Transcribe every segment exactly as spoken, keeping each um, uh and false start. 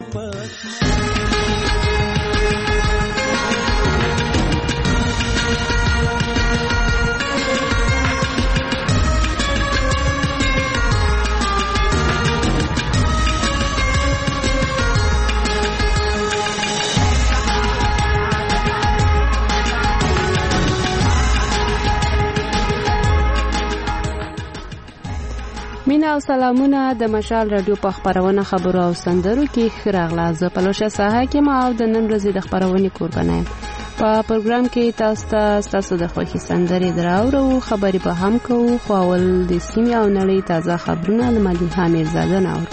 مینا او سلامونه د مشال رادیو په خبرونه خبرو او سندرو کې خراغله ز پلوشه ساحه کې ما او د نن ورځې د خبرونه قربانه په پروګرام کې تاسو ته تاسو د خوښي سندرې دراوړو خبرې به هم کوو خو اول د سیمه او نړۍ تازه خبرونه له مدینه میرزاده ناوړو.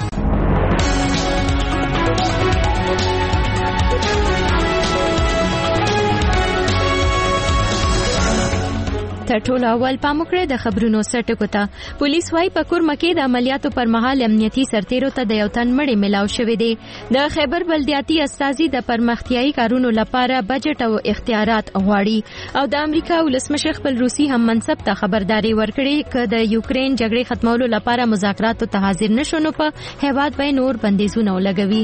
تر ټولو اول پام وکړئ د خبرونو سرټکو ته. پولیس وايي په کور مکه د عملیاتو پر مهال امنیتي سرتیرو ته د یو تن مړی ملاو شوې دي. د خیبر بلدیاتي استازي د پرمختیايي کارونو لپاره بجټ او اختیارات غواړي او د امریکا ولسمشر خپل روسي هم منصب ته خبرداري ورکړي چې د یوکرين جګړې ختمولو لپاره مذاکراتو ته حاضر نشو نو په هیواد به نور بندیزونه ولګوي.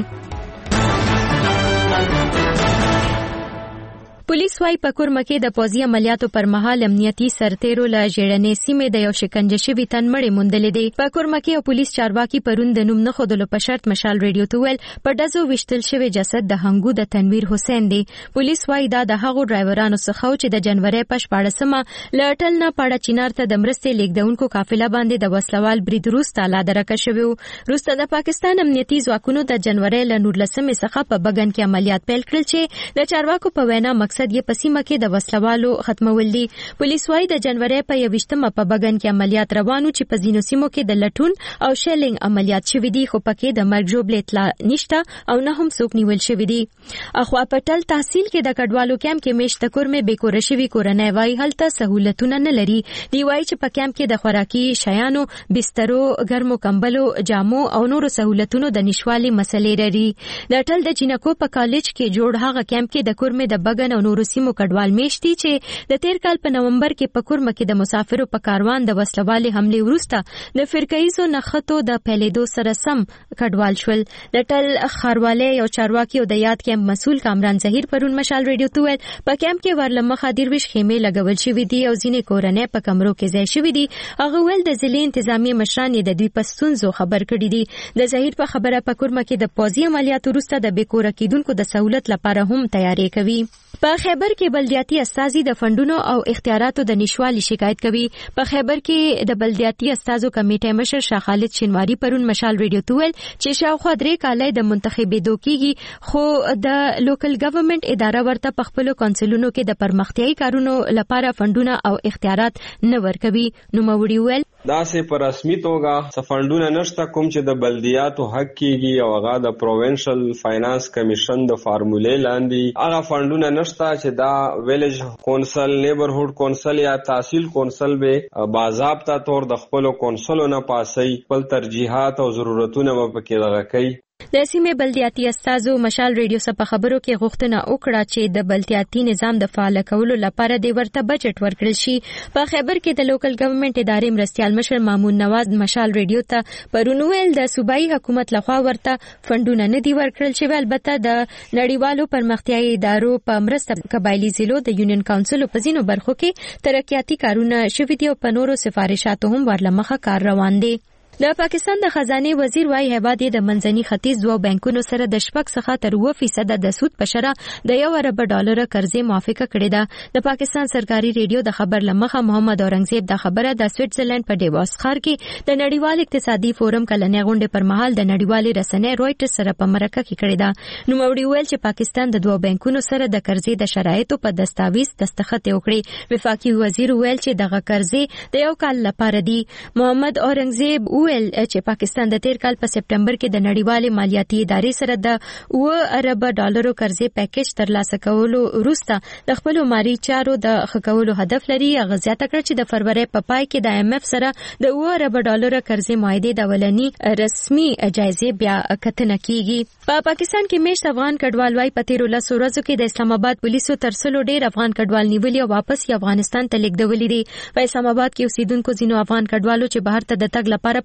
پولیس وايي په کور مکه د پوځي عملیاتو پر مهال امنیتي سرتیرو له ژړنې سیمې د یو شکنجه شوي تن مړی موندلې دي. په کور مکه او پولیس چارواکي پرون د نوم نه خودلو په شرط مشال ریډیو ته ویل په دزو وشتل شوی جسد د هنګو د تنویر حسین دی. پولیس وايي دا د هغو ډرایورانو څخه چې د جنوري په شپاړسمه له اټل نه پاړه چینار ته د مرستې لیږدونکو قافله باندې د وسلوال برید وروسته لاده راکړ شوی. وروسته د پاکستان امنیتي ځواکونو د جنوري له نولسمې څخه په بغن کې عملیات پیل کړل چې د چارواکو په وینا مقصد یې په سیمه کې د وسلوالو ختمول دي. پولیس وايي د جنوري په یوشتمه په بغن کې عملیات روانو چې په ځینو سیمو کې د لټون او شیلینګ عملیات شوي دي خو پکې د مرګ ژوبل اطلاع نشته او نه هم څوک نیول شوي دي. اخوا پټل تحصیل کې د کډوالو کیمپ کې میشت کور مې بیکور شوي کورنۍ وايي هلته سہولتونه نه لري. دی وايي چې په کیمپ کې د خوراکي شیانو بسترو ګرمو کمبلو جامو او نورو سہولتونو د نشوالي مسلې لري. د ټل د جنکو په کالج کې جوړ هغه کیمپ کې د کور مې د بغن او نورو سیمو کډوال میشتي چې د تیر کال په نومبر کې په کورمه کې د مسافرو په کاروان د وسلوالي حمله وروسته د فرقایزو نخښتو د پیلېدو سره سم کډوال شول. د ټل خارواله یو چارواکي او د یاد کیمپ مسؤل کامران ظهیر پرون مشال ریډیو ته ویل په کیمپ کې ورلمه خادر وش خیمه لګول شوې دي او ځینې کورنۍ په کمرو کې ځای شوې دي. هغه ول د ځلې انتظامی مشران د دوی پسونزو خبر کړي دي. د ظهیر په خبره په کورمه کې د پوځي عملیاتو وروسته د بیکور کېدونکو د سہولت لپاره هم تیاری کوي. په خیبر کې بلدیاتي استازي د فندونو او اختیاراتو د نشوالي شکایت کوي. په خیبر کې د بلدیاتي استازو کمیټې مشر شاه خالد شینواری پرون مشال ریډیو ته ویل چې شاوخوا درې کاله د منتخبېدو کېږي خو د لوکل ګورنمنت اداره ورته په خپل کونسلونو کې د پرمختیايي کارونو لپاره فندونه او اختیارات نه ورکوي. نو موري ویل دا سه پر رسمي توګه سفندونه نشته کوم چې د بلدیاتو حق کېږي او هغه د پروینشل فاینانس کمیشن د فارمولې لاندې هغه فندونه نشته چې دا ویلیج کونسل نیبرهود کونسل یا تحصیل کونسل به باضابطه طور د خپل کونسلونو نه پاسي خپل ترجیحات او ضرورتونه په کې لغوي. د سیمه بلدیاتي استازو مشال ریډیو سره په خبرو کې غوښتنه وکړه چې د بلدیاتي نظام د فعال کولو لپاره د ورته بجټ ورکړل شي. په خیبر کې د لوکل ګورنمنت ادارې مرستيال مشر مامون نواز مشال ریډیو ته پرونویل د صوبایي حکومت لخوا ورته فندونه نه دی ورکړل شوی. البته د نړیوالو پرمختیايي ادارو په مرسته قبایلی ضلعو د یونین کونسل په ځینو برخو کې ترقیاتي کارونه شوي دي او په نورو سفارشاتو هم ورلمخه کار روان دي. د پاکستان د خزانه وزیر وايي هیواد د منځني ختیځ دوه بانکونو سره د شپږ څخه تر اووه فیصد د سود په شرح د یو ارب ډالر قرضې موافقه کړې ده. د پاکستان سرکاري ریډیو د خبر لمخه محمد اورنګزیب د خبره د سویټزرلند په ډیووس ښار کې د نړیوال اقتصادي فورم کلنې غونډې پر مهال د نړیوالې رسنۍ رويټرز سره په مرکه کې کړې ده. نو موري ویل چې پاکستان د دوه بانکونو سره د قرضې د شرایطو په دستاویز دستخط وکړي. وفاقي وزیر ویل چې دغه قرضې د یو کال لپاره دي. محمد اورنګزیب ویل چې پاکستان د تیر کال په سپټمبر کې د نړیوالې مالیاتي ادارې سره د اووه ارب ډالرو قرضې پیکیج ترلاسه کولو وروسته د خپل مالي چارو د ښه کولو هدف لري. هغه زیاته کړ چې د فروری په پای کې د ایم اف سره د اووه ارب ډالرو قرضې معاهدې د ولني رسمي جایزې بیا کتنه کیږي. په پاکستان کې میشت افغان کډوال وايي په تیر ورځو ورځو کې د اسلام آباد پولیسو ترسلو ډیر افغان کډوال نیولي او واپس افغانستان ته لیږدولي دي. په اسلام آباد کې اوسیدونکو ځینو افغان کډوالو چې بهر ته د تګ لپاره په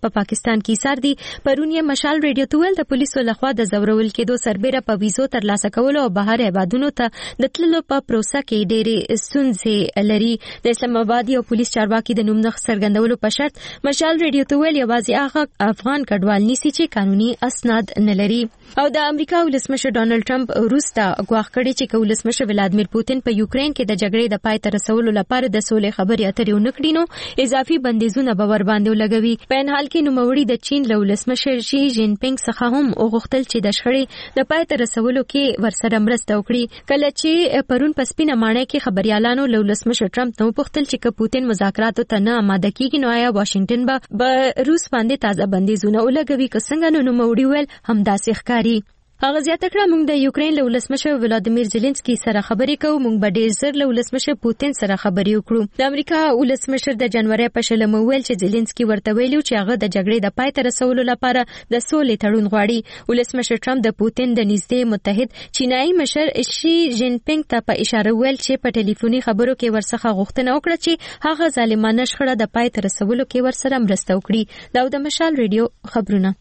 په پاکستان کې سار دي. پرون یې مشال ریډیو ته ویل د پولیسو لخوا د زورول کېدو سربېره په ویزو ترلاسه کولو او بهر هیوادونو ته د تللو په پروسه کې ډېرې ستونزې لري. د اسلام آباد یو پولیس چارواکي د نوم نښ څرګندولو په شرط مشال ریډیو ته ویل یوازې هغه افغان کډوال نیسي چې قانوني اسناد نه لري. او د امریکا ولسمشر ډانلډ ټرمپ وروسته ګواښ کړی چې که ولسمشر ولادیمیر پوتین په یوکرين کې د جګړې د پای ته رسولو لپاره د سولې خبرې اترې ونه کړي نو اضافي بندیزونه به ور باندې ولګوي. په ان حال کې نوموړي د چین له ولسمشر شي جین پینګ څخه هم وغوښتل چې د شخړې د پای ته رسولو کې ورسره مرسته وکړي. کله چې پرون په سپینه ماڼۍ کې خبريالانو له ولسمشر ټرمپ نو پوښتل چې که پوتین مذاکراتو ته نه آماده کیږي نو آیا واشنگټن به به روس باندې تازه بندیزونه ولګوي که څنګه. نو نوموړي ویل همداسې ښکاري. هغه زیاته کړه موږ د یوکرين له ولسمشر ولادیمیر زيلنسکي سره خبرې کوو. موږ به ډېر زر له ولسمشر پوتین سره خبرې وکړو. د امریکا ولسمشر د جنوري په شلمه ویل چې زيلنسکي ورته ویلو چې هغه د جګړې د پای ته رسولو لپاره د سولې تړون غواړي. ولسمشر ټرمپ د پوتین د نږدې متحد چینایي مشر شي جین پینګ ته په اشاره ویل چې په ټلیفوني خبرو کې ورڅخه غوښتنه وکړه چې هغه ظالمانه شخړه د پای ته رسولو کې ورسره مرسته وکړي. دا د مشال ریډیو خبرونه.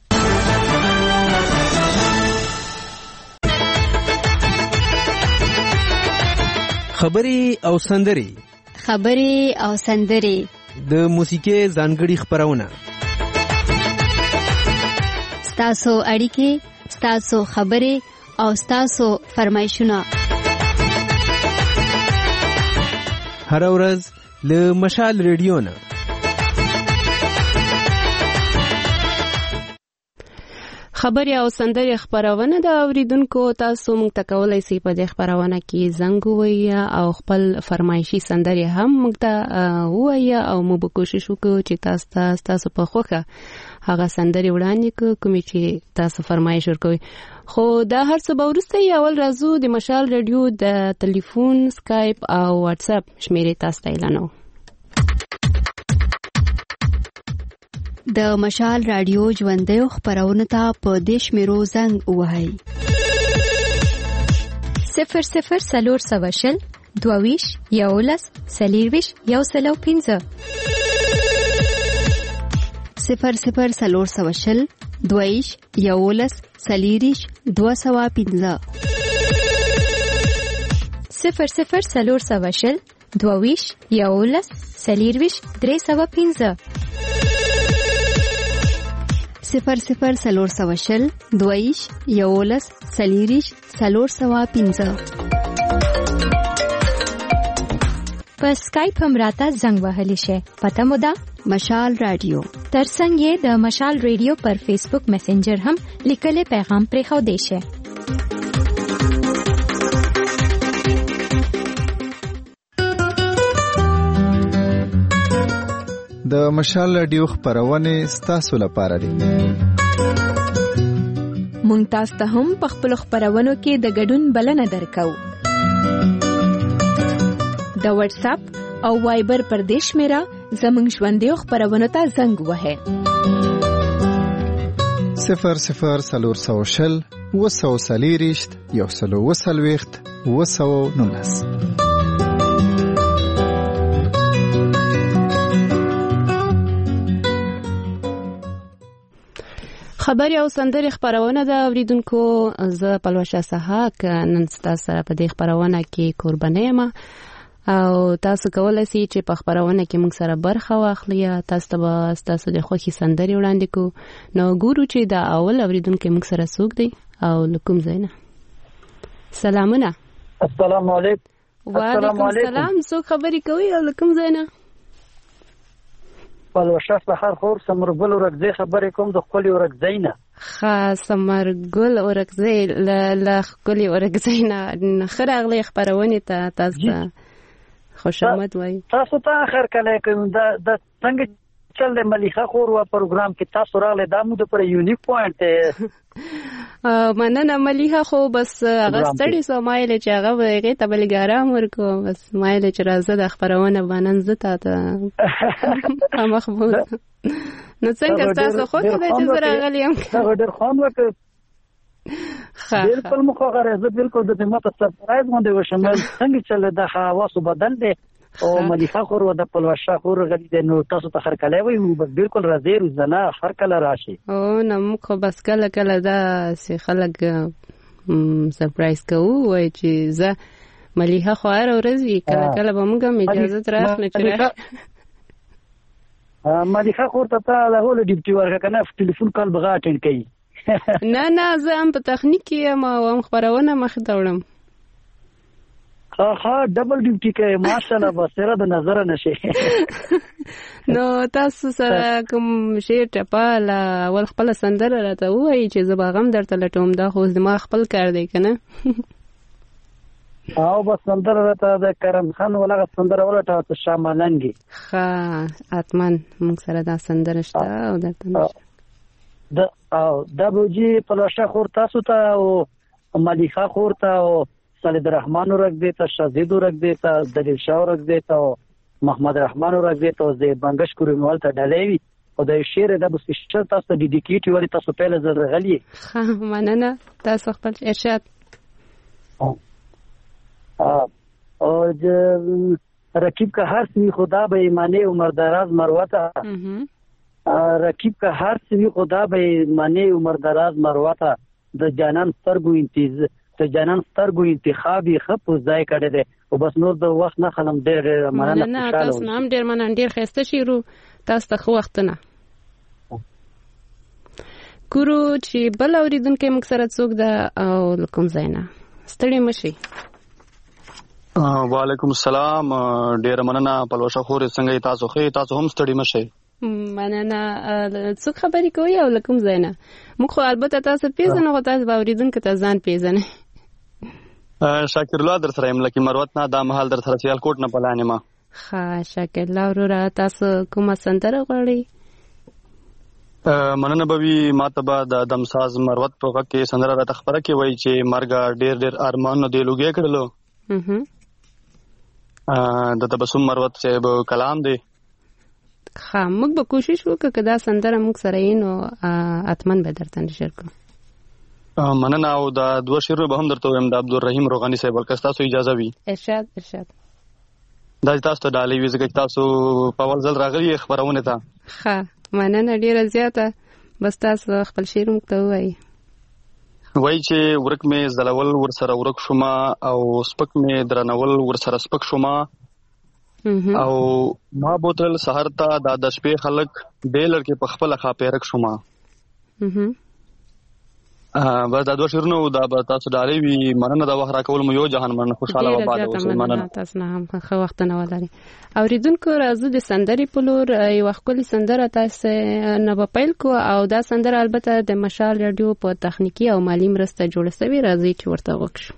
خبري او سندري خبري او سندري د موسیقي ځانګړي خبرونه ستاسو اړیکې ستاسو خبري او ستاسو فرمایشونه هر ورځ له مشال ریډیو نه. خبري او سندري خبرونه د اوریدونکو تاسو موږ ته کولای شئ په دې خبرونه کې زنګ ووایي او خپل فرمایشي سندري هم موږ ته ووایي او موږ به کوشش وکړو چې تاسو ته تاسو په خوښه هغه سندري وړاندې کړو کوم چې تاسو فرمایش ورکوي. خو دا هر څه به وروسته اول راځو د مشال ریډیو د ټلیفون سکایپ او واتس اپ شمیرې تاسو ته اعلانو. د مشال رادیو ژوندۍ خبرونه ته په دیش میرو زنګ وهاي صفر صفر سلور سواشل دوویش یولس سلیرویش یو سلو پینزه صفر صفر سلور سواشل دوویش یولس سلیریش دو سوا پینزه صفر صفر سلور سواشل دوویش یولس سلیرویش درې سوا پینزه صفر صفر سلور سوا شل دویش یولس سلیریش سلور سوا پینزه. په سکایپ هم راته زنګ وهلی شي. پته مو ده مشال رادیو. ترڅنګ یې د مشال ریډیو پر فیسبوک میسنجر هم لیکلي پیغام پرېښو دی شي. د مشال رادیو خبرونه ستاسو لپاره دي. مونږ تاسو ته هم په خپل خبرونو کې د ګډون بلنه درکو. د واتس اپ او وایبر پر دیش میرا زمونږ ژوندۍ خبرونه ته زنګ وهه. صفر صفر سلور سو شل وسو سلیریشت یو سلو وسلويخت وسو نونس. خبري او سندري خبرونه د اوریدونکو ز پلوشه سحاک نن تاسو سره په دې خبرونه کې قرباني ما او تاسو کولای شئ چې په خبرونه کې موږ سره برخه واخلئ. تاسو ته تاسو د خوښي سندري وړاندې کو. نو ګورو چې دا اول اوریدونکو موږ سره څوک دی او لکم زینا. سلامونه. السلام علیکم. وعلیکم السلام. څوک خبري کوي او لکم زینا؟ پلوشه سحر خور سمرګل ورګزې خبرې کوم د خپل ورګزې نه. ښه سمرګل ورګزې ل ل خپل ورګزې نه خراغلي خبرونه ته تاسو خوش آمد وای. تاسو ته اخر کله کوم دا د څنګه چل د ملیخه خور وا پروګرام کې تاسو راغله د مو د پر یونیک پوینټ مننه ملیخه خو بس هغه ستړي سو مایل چې هغه وایي ته بلګارام ورکو بس مایل چې راځه د خبرونه باندې زته ته مخبول. نو څنګه تاسو خو ته چې راغلی یم دا ډېر خوند وکړ. ښه بالکل مخه غره زه بالکل د دې ماته سرپرایز باندې وشم څنګه چل د هوا سو بدل دی او مليخه خور او د پلوشه خور غدي د نو تاسو ته خرکلای وي بس بالکل راځي روزانه خرکله راشي او نو موږ بس کله کله دا سي خلک سرپرایز کوو وای چې زه مليخه خو هر ورځ کله کله به موږ اجازه تراخنه چې مليخه خور ته ته له هول ډیپټي ورکه کنه ټلیفون کال بغا اټینډ کوي نه نه زه هم په تخنیک کې ما هم خبرونه مخ ته وړم ها ها ډبل ډیوټي کوي ماشاءالله بس سره د نظر نشي نو تاسو سره کوم شی ټپاله ول خپل سندره راته وایي چې زه باغم درته لټوم دا خو زما خپل کار دی کنه او بس سندره راته د کرم خان ولغه سندره ولټه ته شاملنګي ها اتمن موږ سره دا سندره شته او درته د او د بوجي پلوشه خور تاسو ته او مليخه خور ته او سید رحمان ورک دیتا شهزاد ورک دیتا دلیل شاه ورک دیتا او محمد رحمان ورک دیتا او زید بنگش کوریموال ته ډلېوي او د شعر د بس شته تاسو د ډیډیکیټ وری تاسو په لزر غلي ها مننه تاسو خپل ارشاد او او رکیب کا هر سی خدا به ایمانه عمر دراز مروته رکیب کا هر سی خدا به ایمانه عمر دراز مروته د جانان سترګو انتیز ته جانان سترګو انتخابي خپ ځای کړی دی او بس نور د وخت نه خلم ډېر مننه نه تاسو نام ډېر مننه ډېر خسته شیرو تاسو ته خو وخت نه ګورو چې بل اوریدونکو موږ سره څوک ده او کوم زینا ستړي مشي وعلیکم السلام ډېر مننه پلوشه خور څنګه تاسو خې تاسو هم ستړي مشي مننه څوک خبرې کوي او کوم زینا موږ خو البته تاسو پیژنو خو تاسو به اوریدونکو ته ځان پیژنئ شاکر الله در سره یم لکه مروت نه دا محل در سره سیال کوټ نه پلانې ما ها شاکر الله ورو تاسو کومه سندره غواړئ مننه بوي ماته به د دمساز مروت په وخت کې سندره را تخبره کې وای چې مرګ ډېر ډېر ارمان نه دی لوګي کړلو هه د تبسم مروت صاحب کلام دی ها موږ به کوشش وکړو چې دا سندره موږ سره یې نو اتمن به درته نشر کوو مننه او دا دوه شعر به هم درته وایم د عبدالرحیم روغانی صاحب ولکه تاسو اجازه وي ارشاد ارشاد دا تاسو ته ډالۍ وي ځکه تاسو په اول ځل راغلي خبرونه ته ها مننه ډیره زیاته بس تاسو خپل شعر موږ ته وایي وای چې ورک مې زلول ور سره ورک شوما او سپک مې درنول ور سره سپک شوما او ما بوتل سحر ته د د شپې خلک ډېلر کې په خپل خاپېرک شوما ا با دا دوه شعرونه دا تاسو ډالۍ وي مننه دا وخت راکول مو یو جهان من خوشاله و بعد اوسه مننه تاسو نه هم خو وخت نه ولري اوریدونکو راځو د سندري په لور یو خپل سندره تاسو نه په پیل کو او دا سندره البته د مشال رادیو په تخنیکی او مالی مرسته جوړه شوی راځي چې ورته وکړو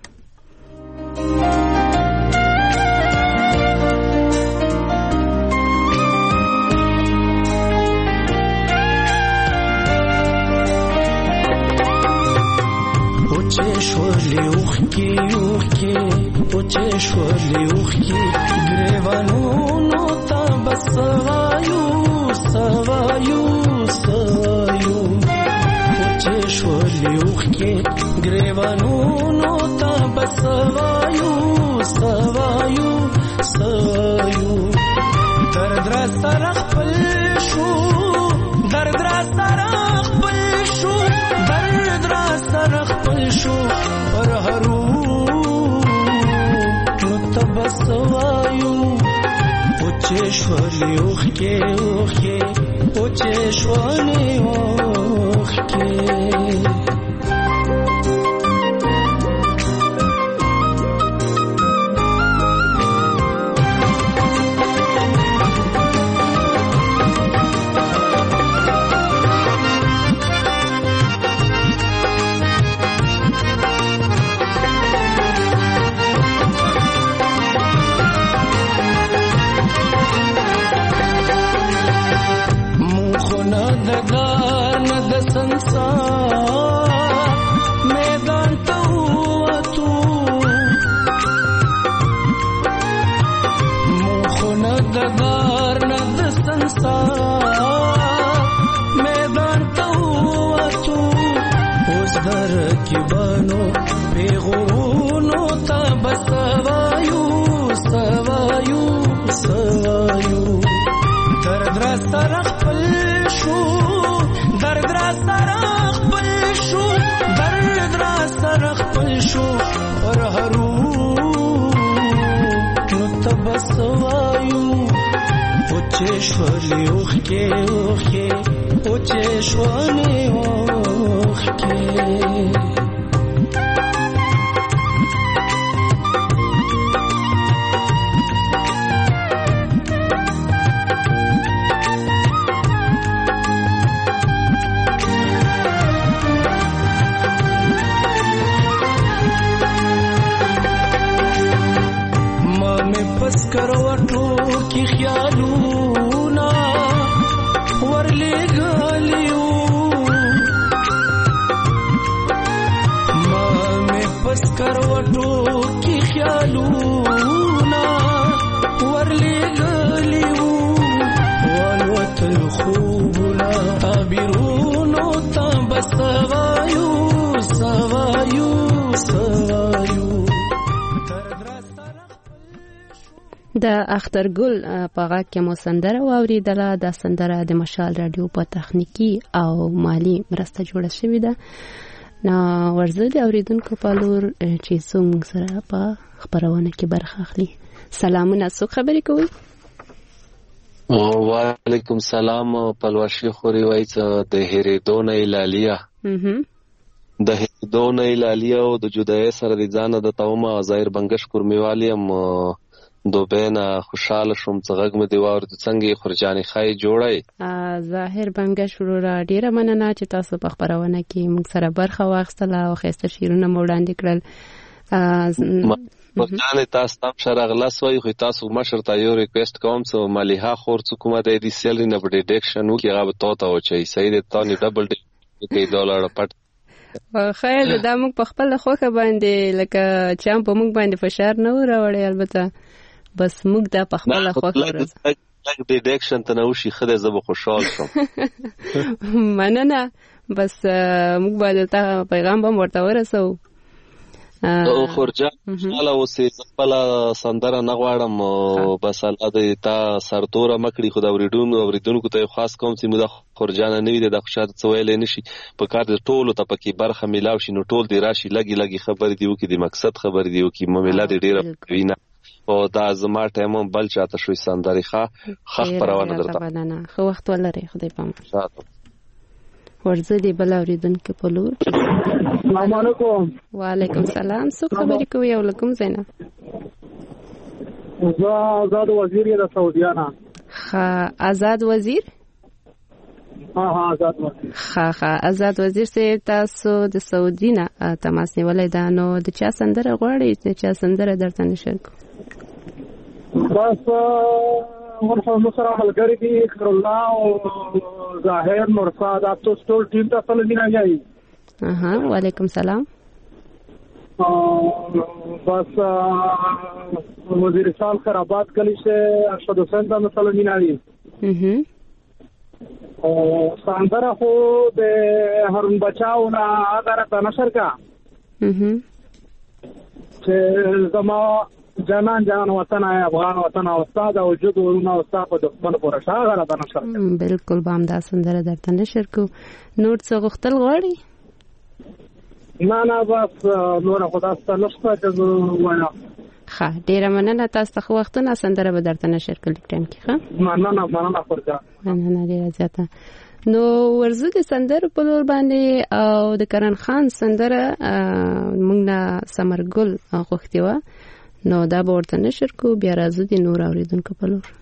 شورلی اوخکی اوخکی پوچه شورلی اوخکی گریوانونو تا بسوایو سوایو سوایو پوچه شورلی اوخکی گریوانونو تا بسوایو سوایو سوایو درد را سرخ پل شو درد را سرخ پل شو درد را سرخ پل شو پر هرو متبسوایو پوچه شولی اوخی اوخی پوچه شولی اوخی میدان تو تو مخون ددار ند سنسار میدان تو تو اوس در کی بانو پیغورونو تا بسوایو سوایو شو درد را سره خپل شو درد را سره خپل شو پر هرو نو تبسوایو اوچې شولې اوخکې اوخکې اوچې شولې اوخکې کروټو کی خیالونا ورلې غالیو ما مې پس کروټو کی خیالونا ورلې غالیو والوتل خوبنا تعبیرونو تبسوایو سوایو سوایو د اخترګل په غږ کې مو سندره واوریدله. د سندره د مشال رادیو په تخنیکی او مالی مرسته جوړه شوې ده. نو ورزه د اوریدونکو په لور چې څومره سره په خبرونه کې برخه اخلي. سلامونه، څوک خبرې کوي؟ وعلیکم سلام. پلوشي خوري وای څه د هریدو نه لالیا د هریدو نه لالیا او د جدای سره د ځان د تومه ظاهر بنگش کورمیوالیم دوبینا خوشاله شوم چې غږ مې دی واور د څنګه خورجاني خای جوړای. ظاهر بنگش ورو ډیره مننه چې تاسو په خبرونه کې موږ سره برخه واخیستله او خسته شیرونه مو وړاندې کړل. خورجاني تاسو تم شرغلاس وای خو تاسو مشر ته یو ریکوست کوم چې مالیه خور حکومت دې سیلری نه په ډیډکشن وکي هغه ته ته او چې سید تانی ډبل ډی ډالر پټ خیر دا موږ په خپل خوخه باندې لکه چم په موږ باندې فشار نه وراوړي، البته بس موږ دا په خپل خوخه ورز لګ ډیډکشن ته نو شي خدای زب خوشحال شم. مننه، بس موږ باندې ته پیغام به ورته ورسو. او خورجان حالا اوسې خپل سندره نه غواړم، بس الله دې تا سرتوره مکړي خو دا ورېدون اوریدونکو ته خاص کوم چې موږ خورجان نه وي د خوشاله څویل نشي په کار د ټولو ته پکې برخه ملاو شي نو ټول دی راشي لګي لګي خبر دیو کې د مقصد خبر دیو کې مملت ډیره وینا او دا زما ټایم بل چاته شوي سندري ښه خخ پروانه درته نه خو وخت ولري خدای پام ورزه دی بل اوریدونکو په لور. السلام علیکم. وعلیکم سلام. څوک خبرې کوي او لکم زینا؟ زه آزاد وزیر یم د سعودیانه. ها آزاد وزیر؟ ها ها آزاد وزیر. ها ها آزاد وزیر سه تاسو د سعودي نه تماس نیولای دا نو د چا سندره غواړي چې چا سندره درته نشر کو؟ بس ورته نو سره ملګری دي خیر الله او ظاهر مرصاد تاسو ټول ټیم ته سلام دی. اها وعلیکم سلام. بس وزیرستان خرابات گلی سے ارشد حسین ته سلام دی. اها او ساندره خو د هارون بچاو نه اگر ته نشر کا. اها چې زما جانان جان وطن ہے افغان وطن استاد او وجود ورونه استاد په دښمن پر شاغره د نشر. بالکل بام دا سندره درته نشر کو. نور څه غختل غواړي؟ نه نه بس نور خدا ستاسو ته وایا. ښه ډیره مننه، تاسو ته وختونه سندره به درته نشر کړل ټیم کې. ښه مننه مننه خورجا مننه ډیره زیاته. نو ورزه د سندره په لور باندې او د کرن خان سندره موږ نه سمرګل غوښتي و نو دا به ورته نشر کو. بیا راځو د نور اوریدونکو په لور.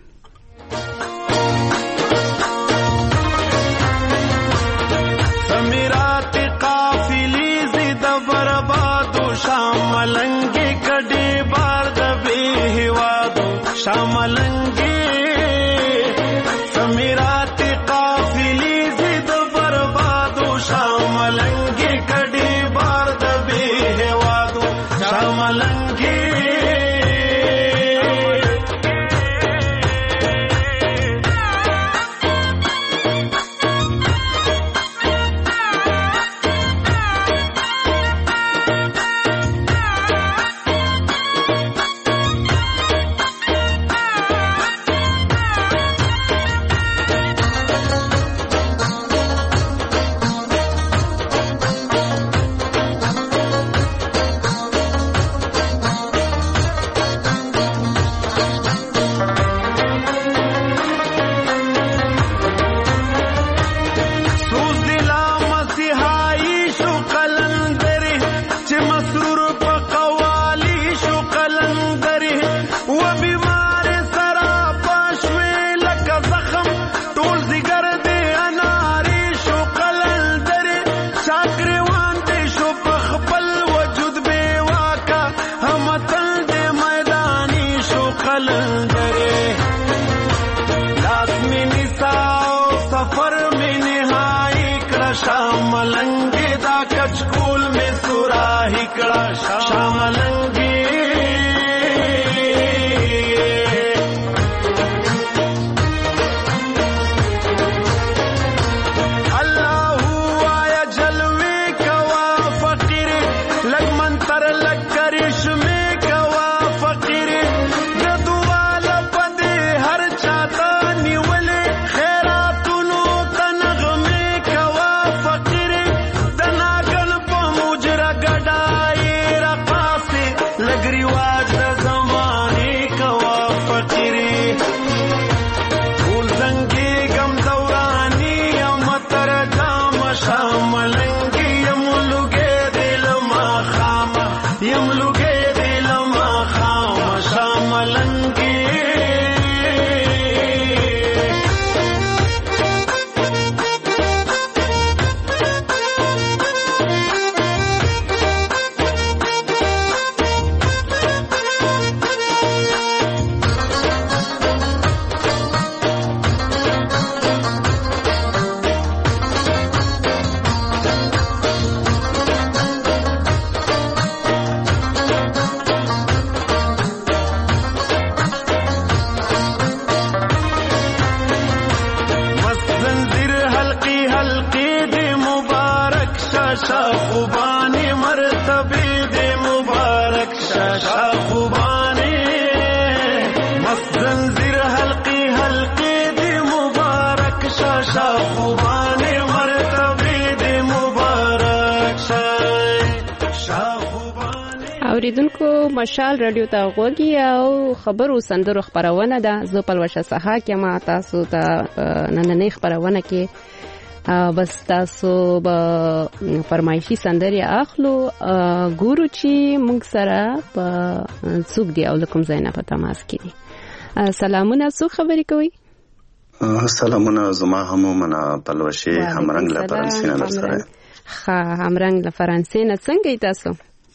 سمیرات قافلی زید بربادو شاملنگی کډی بار د به هوادو شاملنگی سمیرات قافلی زید بربادو شاملنگی کډی بار د به هوادو شاملنگی مسرور په قوالی شو قلندرې و بیمار سرا پښوي لکه زخم ټول زیګر دې اناري شو قلندرې شاګریوان دې شو په خپل وجود بے واکا هم تل دې میداني شو قلندرې لاس می نساو سفر می نهایی کړه شاملنګي دا کچکول می سوراهي کړه شاملنګي اوریدونکو مشال رادیو ته غوږی او خبرو سندرو خبرونه ده. زه پلوشه سحاک یم. تاسو ته نننۍ خبرونه کې بس تاسو به فرمایشي سندري اخلو. ګورو چې موږ سره په څوک دی او لکم زینا په تماس کې دي. سلامونه، څوک خبرې کوي؟ سلامونه، زما هم منا پلوشه همرنګ له فرانسې نه سره. ها، همرنګ له فرانسې نه. څنګه تاسو؟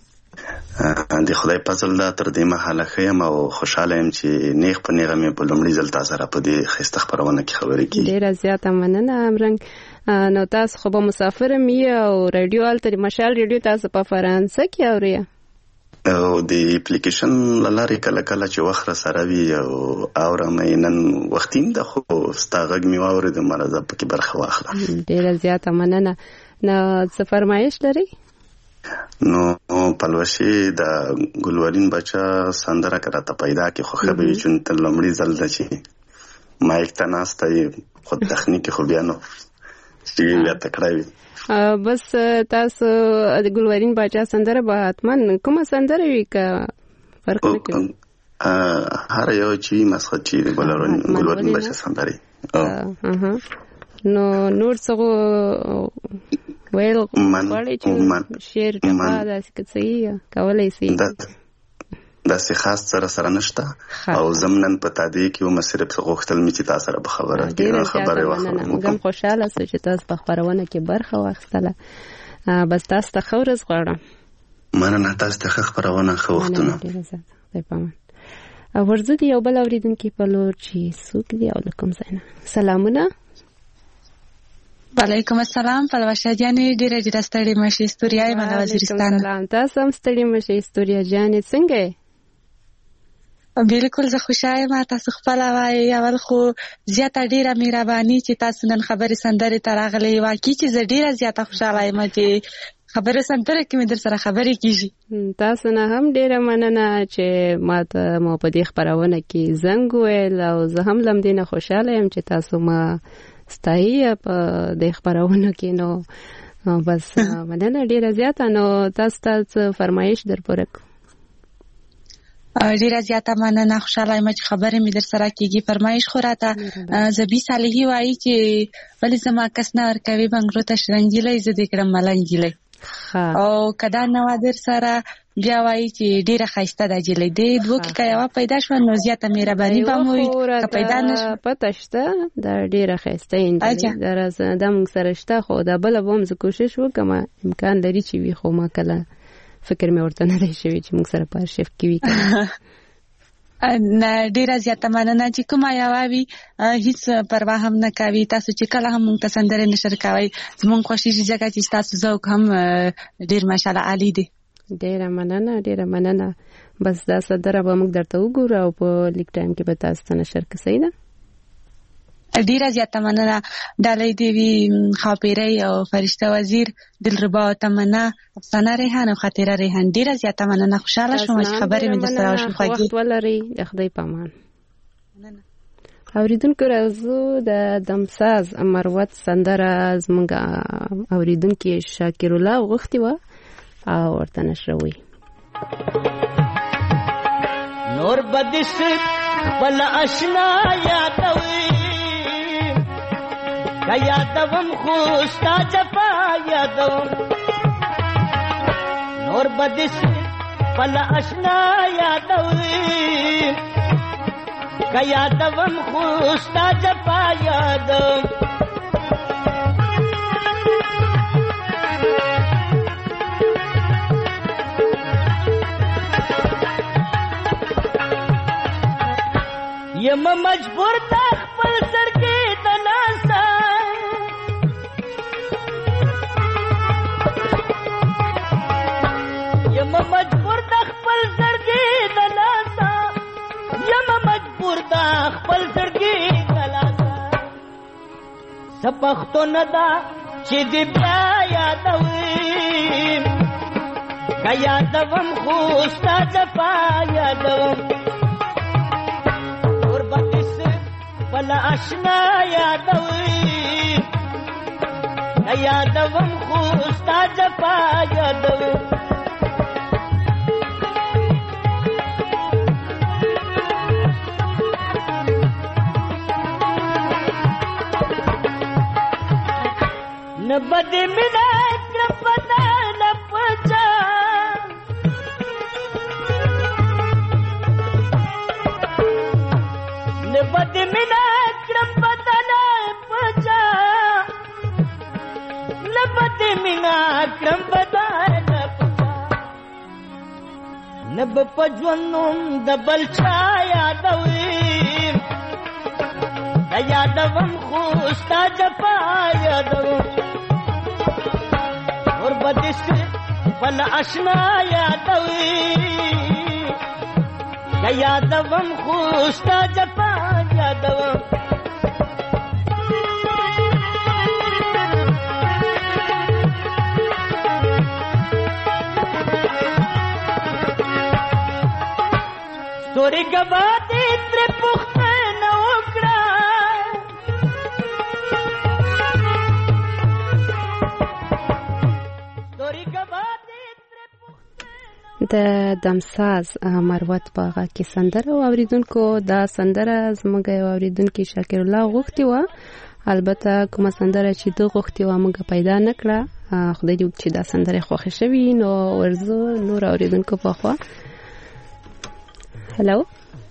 د خدای فضل دا تر دې مهاله خیم او خوشاله يم چې نیغ په نیغه مې په لومړي ځل تاسو را په دې خسته خبرونه کې خبرې کیږي. ډیره زیاته مننه همرنګ. نو تاسو خو به مسافر مې او رادیو الته مشال رادیو تاسو په فرانسې کې اورئ او د اپلیکیشن لاره کله کله چې وخت سره وی او اورم نن وختیم د خو ستاغګ می واورې د مرزه په کې برخه واخله. ډیره زیاته مننه. نو څه فرمایش لري؟ نو پلوشي د ګلورین بچا سندره کړه ته پیدا کې خو خبرې چون تل لمړي زل د چی مایک ته ناشته خو تخنیکی خو بیا نو چې بیا تکړه بس تاسو د ګلورین بچا سندره به حتمن کومه سندره وی کا فرق نه کوي. هر یو چې مسخه چې ګلورین ګلورین بچا سندره اه نو نور څه ویل غواړي چې شعر ټپه داسې کڅي کولای شي داسې خاص سره سره نشته او زمنن پتا دی کې و مصرف غوښتل می چې تاسو سره په خبره کې خبره واخلم. موږ خوشاله سو چې تاسو په خبرونه کې برخه واخیستله. بس تاسو ته خورز غواړم. مننه، تاسو ته خبرونه خو وختونه او ورزه دی یو بل اوریدونکو په لور چې څوک دی او لکم زینا. سلامونه. وعلیکم السلام. پلوشه جانې ډیره ډیره ستړي مشي استوریای مله وزیرستان. سلام، تاسو هم ستړي مشي استوریا جانې. څنګه؟ بالکل زه خوشاله ما. تاسو خپل وایي اول خو زیاته ډیره مهرباني چې تاسو نن خبرې سندرې تراغلي. واقعي چې زه ډیره زیاته خوشاله یم چې خبرې سندرې کې مې در سره خبرې کیږي. تاسو نه هم ډیره مننه چې ما ته مو په دې خبرونه کې زنګ ویل او زه هم لم دینه خوشاله یم چې تاسو ما ستایي په دې خبرونه کې. نو بس مننه ډیره زیاته. نو تاسو ته فرمایش در پوره ډیره زیاته مننه. خوشاله یم چې خبرې مې در سره کیږي. فرمایش خو راته زبی صالحي وایي چې ولې زما کس نه ورکوي بنګلو ته شرنګیلې زه دې کړم ملنګیلې. او کدا نوادر سره بیا وایي چې ډیره ښایسته ده جلۍ دې دوه کې که یوه پیدا شوه نو زیاته مهرباني به مو وي که پیدا نه شوه پته شته دا ډیره ښایسته نجلۍ دا موږ سره شته خو دا بله به هم زه کوشش وکړم امکان لري چې وي خو ما کله فکر مې ورته نه دی شوی چې موږ سره په ارشیف کې وي نه ډیره زیاته مننه چې کومه یوه وي هیڅ پروا هم نه کوي تاسو چې کله هم موږ ته سندرې نشر کوئ زموږ خوښېږي ځکه چې ستاسو ذوق هم ډیر ماشاءالله عالي دی. ډیره مننه ډیره مننه. بس دا سندره به موږ درته وګورو او په لیک ټایم کې به تاسو ته نشر کړو. صحیح ده؟ ډیره زیاته مننه. ډالۍ دې وي خاپیرۍ او فرشته وزیر دلربا او تمنا افسانه ریحان او خاطره ریحان. ډیره زیاته مننه. خوشاله شوم چې خبرې مې درسره وشوې. وخت ولرئ. د خدای په امان. اوریدونکو راځو د دمساز مروت سندره زموږ اوریدونکي شاکر الله غوښتې وه او ورته نشروي. نور بدس بل اشنا یادوي کا یادوم خوستا جفا یادوم نور بدس بل اشنا یادوي کا یادوم خوستا جفا یادوم یم مجبور تا خپل سر کې د ناسا یم مجبور تا خپل سر کې د ناسا یم مجبور تا خپل سر کې د ناسا سپختو ندا چې دې بیا یادوي کا یادوم خوستا جفا یادوم بلا اشنا یادوي یادوم خوستا جفا یادوم نبد منا کرپتا نپچا نبد منا نب پجونم دبل چا یادوي یادوم خوستا جفا یادوم اور بدس بل اشنا یادوي یادوم خوستا جفا یادوم ستوري گواتی تر پختنه وکړه ستوري گواتی تر پختنه د دمساز مروت باغه کې سندره او اوریدونکو دا سندره زموږ یو اوریدونکي شاکر الله غوښتې وه. البته کومه سندره چې ده غوښتې وه موږ پیدا نه کړه. خدای دې وکړي چې دا سندره خوښه شوي. نو ورځو نور اوریدونکو په خوا. هلو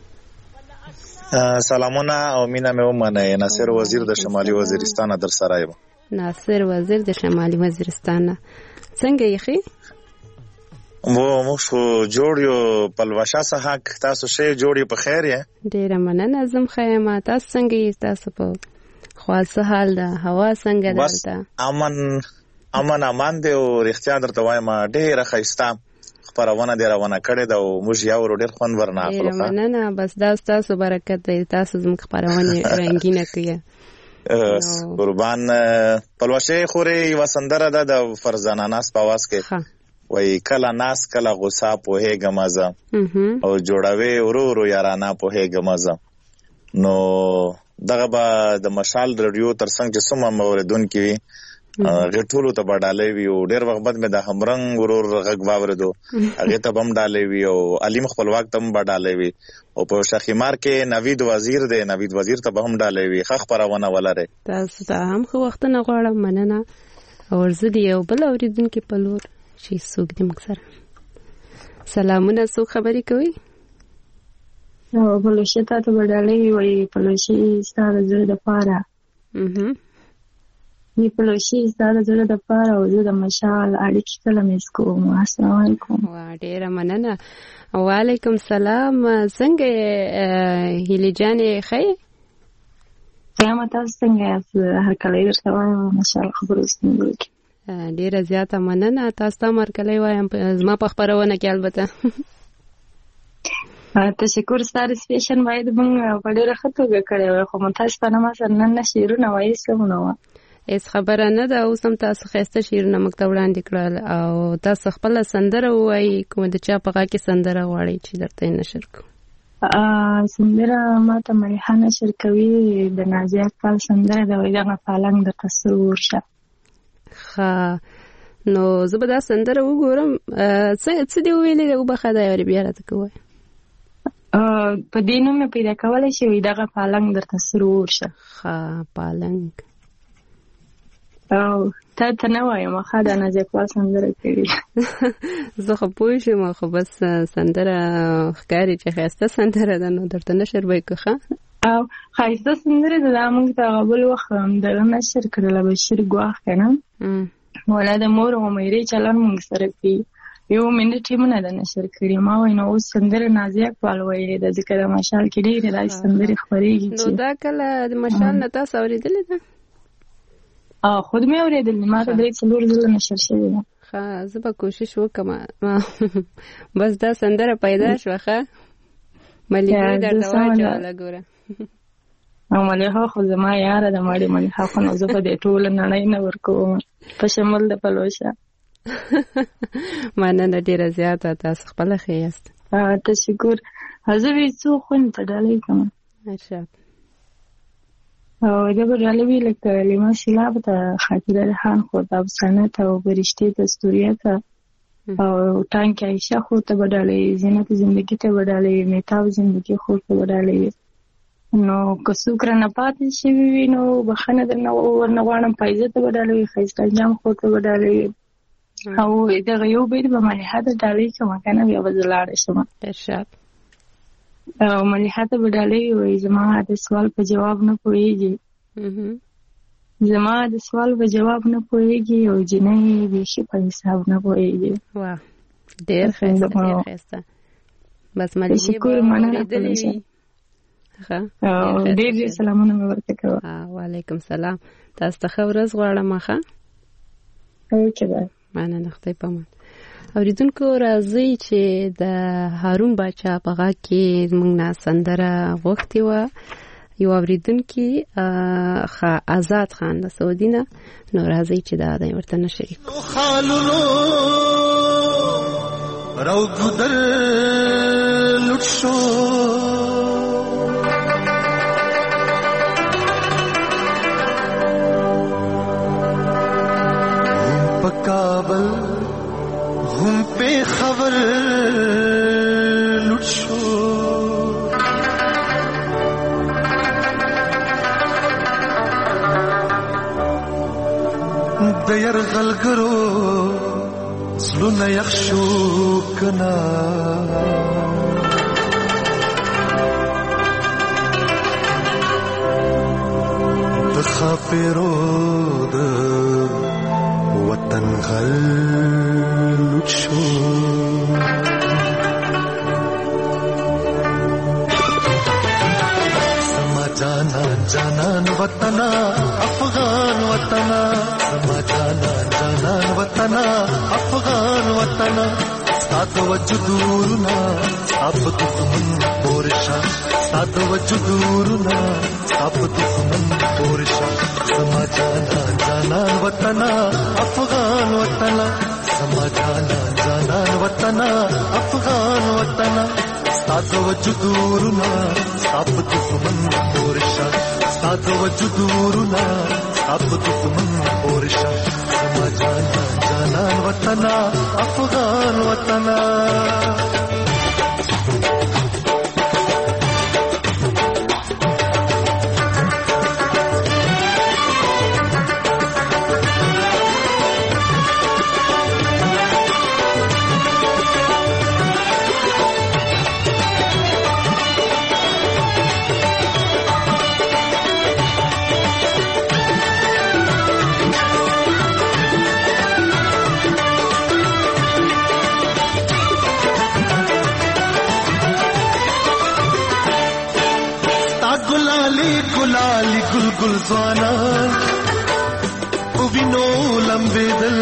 سلامونه او مینا مې ومنئ. ناصر وزیر د شمالي وزیرستان در سره یم. ناصر وزیر د شمالي وزیرستان څنګه یې ښې؟ مو موږ خو جوړ یو پلوشه څخه تاسو ښه جوړ یو په خیر یې؟ ډېره مننه زم ښه یم. تاسو څنګه یې؟ تاسو په خوا څه حال ده؟ هوا څنګه ده دلته؟ امن امن امان دی او رښتیا درته وایم ډېره ښایسته خپرونه دی روانه کړې ده او موږ یو ډېر خوند ورنه اخلو. ډېره مننه. بس دا ستاسو برکت دی. تاسو زموږ خپرونې رنګینه کوي. قربان. پلوشه خورې یوه سندره ده د فرزانه ناس په اواز کې وایي کله ناس کله غوسه پوهېږم زه او جوړوي ورو ورو یارانه پوهېږم زه. نو دغه به د مشال رادیو ترڅنګ چې څومره اوریدونکي وي هغې ټولو ته به ډالۍ وي او ډېر وخت بعد مې د همرنګ ورور غږ واورېدو هغې ته به هم ډالۍ وي او علیم خپلواک ته هم به ډالۍ وي او په شاخیمار کې نوید وزیر دی نوید وزیر ته به هم ډالۍ وي. ښه خپرونه ولرئ. تاسو ته هم ښه وختونه غواړم. مننه ورزه دی یو بل اوریدونکو په لور چې څوک دې موږ سره. سلامونه، څوک خبرې کوي؟ نو بلوشي ته ته وډالې وي بلوشي ستاره زړه د پاره. اها ني بلوشي ستاره زړه د پاره او زه د مشال اړیکې کله مس کوم. السلام علیکم. وا ډیره مننه. وعلیکم سلام. څنګه هیلې جانې خې؟ قیامت تاسو څنګه یاست؟ هر کله درته وایم مشال خبرو ستنګل کی. ډیره زیاته مننه. تاسو ته مرکلې وایم زما په خبرونه کې البته. تشکر. ستاره سپیشن باید موږ په ډیره خطوګه کړې وای خو متاسف نه ما سره نن شیرونه وایي سمونه و. هیڅ خبره نه ده. اوس هم تاسو خسته شیرونه موږ ته وړاندې کړل او تاسو خپل سندره وایي کوم د چا په غا کې سندره غواړي چې درته نشر کوم؟ ا سندره ما ته مليحه نشر کوي د نازیه کال سندره د وای دغه پالنګ د تصور شه. ها نو زه به دا سندره وګورم. څه څه دی ویلې او بخا دا یاري بیا راته کوی. په دینو مې پیدا کولای شي وي دغه پالنګ درته سرور شه. ها پالنګ او ته ته نه وایم خا دا نه ځکه سندره کړي. زه خو پوه شم خو بس سندره ښکاری چې خسته سندره ده نو درته نشر وای که او خایسته سندره ده موږ ته قبول وخم دغه نشر کړل بشیر ګواخ کنه ولا د مور او مېری چلن موږ سره پی یو منټ ټیمونه د نشر کړی ما وای نو سندره نازیه پالوي د ذکر مشال کې ډیره د سندره خبرېږي. نو دا کله د مشال نه تاسو اوریدلې ده؟ اه خود مې اوریدلې ما ته درې څلور ځله نشر شوی ده. ها زه به کوشش وکم بس دا سندره پیدا شوه ښه مليحه درته واچوله ګوره. او مليحه خو زما یاره د ماړې مليحه خو نو زه په دې ټوله نړۍ نه ورکوم په شمول د پلوشه. مننه ډیره زیاته. تاسو خپل ښه یاست. تشکر. زه به څو خون ته ډالۍ کوم. ارشاد او دا به ډالۍ وي لکه لیما سیلاب ته خاطره ریحان خو د افسانه ته او برشتې دستوریه ته او ټانک عایشه خو ته به ډالۍ زینت زندگی ته به ډالۍ میتاب زندگی خو ته به ډالۍ نو که څوک رانه پاتې شوي وي نو بخښنه درنه ورنه غواړم. فایزه ته به ډالۍ ښایسته جام خو ته به ډالۍ او دغه یو بیت به مليحه ته ډالۍ کوم کنه بیا به زه لاړه شم. ارشاد. او مليحه ته به ډالۍ وایي زما د سوال په جواب نه پوهېږي زما د سوال په جواب نه پوهېږي او جنۍ بیخي په حساب نه پوهېږي. واه ډېر ښایسته ډېر ښایسته. بس مليحه به اورېدلې وي. ډېر ډېر سلامونه مې ورته کوه. وعلیکم سلام. تاسو ته ښه ورځ غواړم. ښه اوکې بای. مننه. خدای پامان. اوریدونکو راځي چې د هارون باچا په غا کې موږ نه سندره غوښتي و یو اوریدونکي خا آزاد خان د سعودي نه نو راځي چې دا د ورته نشریک خالونو رو ګدل لټ شو په کابل هم په خبر لټ شو د يرغلګرو زلونه يخشو کنا د خاپیرو د وطن غل شو سما جانا جانان وطنا افغان وطنا سما جانا جانان وطنا افغان وطنا سات وجدورنا اب دشمن پورشا سات وجدورنا اب دشمن پورشا سما جانا جانان وطنا افغان وطنا سما جانا جانان وطنا افغان وطنا سات وجدورنا اب دشمن پورشا سات وجدورنا اب دشمن پورشا سما جانا جانان وطنا افغان وطنا ګل ګل ځوانان او وینو لمبېدل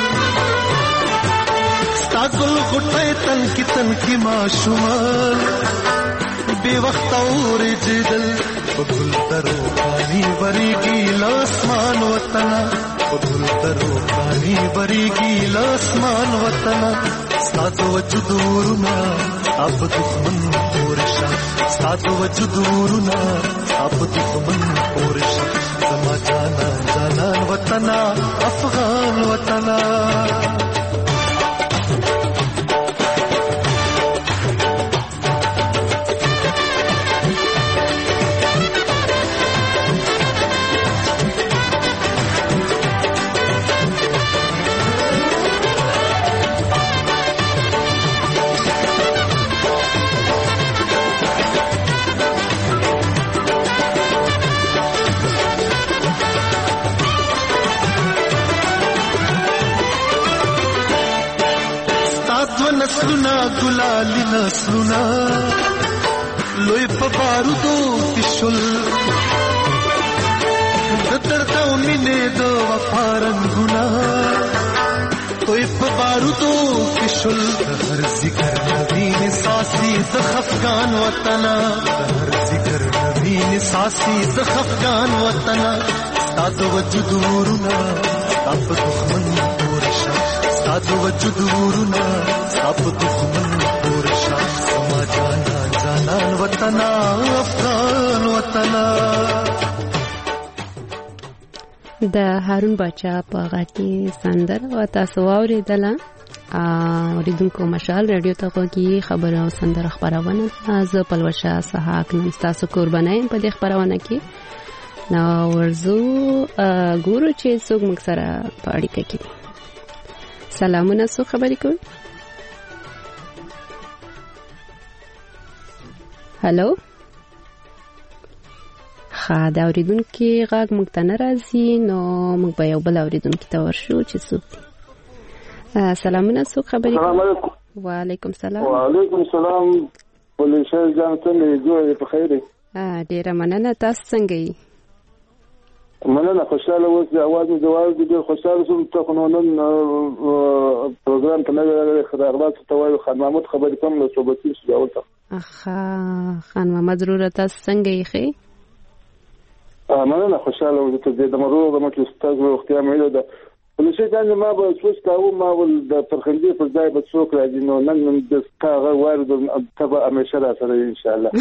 ستا ګل غټۍ تن کې تن کې ماشومان بې وخته اورېدل په ګل درو پانی بریږي لاسمان وطنه په ګل درو پانی بریږي لاسمان وطنه ستا د وجود ورونه اب دښمن پورشه ستا د وجود ورونه اب دښمن پورشه زما جانان جانان وطنه افغان وطنه نسلونه ګلالي نسلونه لوی په بارودو کې شول د درد او مینې د وفا رنګونه لوی په بارودو کې شول د هر ذکر نوین ساسي د خفګان وطنه د هر ذکر نوین ساسي د خفګان وطنه ستا د وجود ورونه ستا په دښمن پورشه ستا د وجود ورونه ستا په دښمن پورشه زما جانان جانان وطنه افغان وطنه. د هارون باچا په غږ کې سندره او تاسو واورېدله. اوریدونکو مشال رادیو ته غوږی خبره او سندره خبرونه زه پلوشه سحاق نن تاسو قربانای په دې خبرونه کې نو ورزو ګورو چې څوک موږ سره په اړیکه کې. سلامونه، څو خبرې کوي؟ هلو ښه د اوریدونکي غږ موږ ته نه راځي نو موږ به یو بل اوریدونکي ته ورشو چې څوک دي. سلامونه، څوک خبرې کوي؟ وعلیکم سلام. وعلیکم سلام. پولیسه ځان څنګه جوړې په خیر؟ ډیره مننه، تاسو څنګه یې؟ مننه، خوشاله اوس د اواز مې جواز دي، خوشاله شوم ته خو نن پروګرام ته نه راغلی. خدای ته وایو خان محمد خبرې کوم نو صوبتي شو اولته. اخا خان محمد ضرورت تاسو څنګه یې خې؟ مننه، خوشاله اوس ته د مرو د مکه استاد وختیا مې ده. ولې ځان ما به سوچ کاوه ما ول د پرخندې په ځای به څوک راځي نو نن نن د کاغه وارد تبه همیشه را سره ان شاء الله.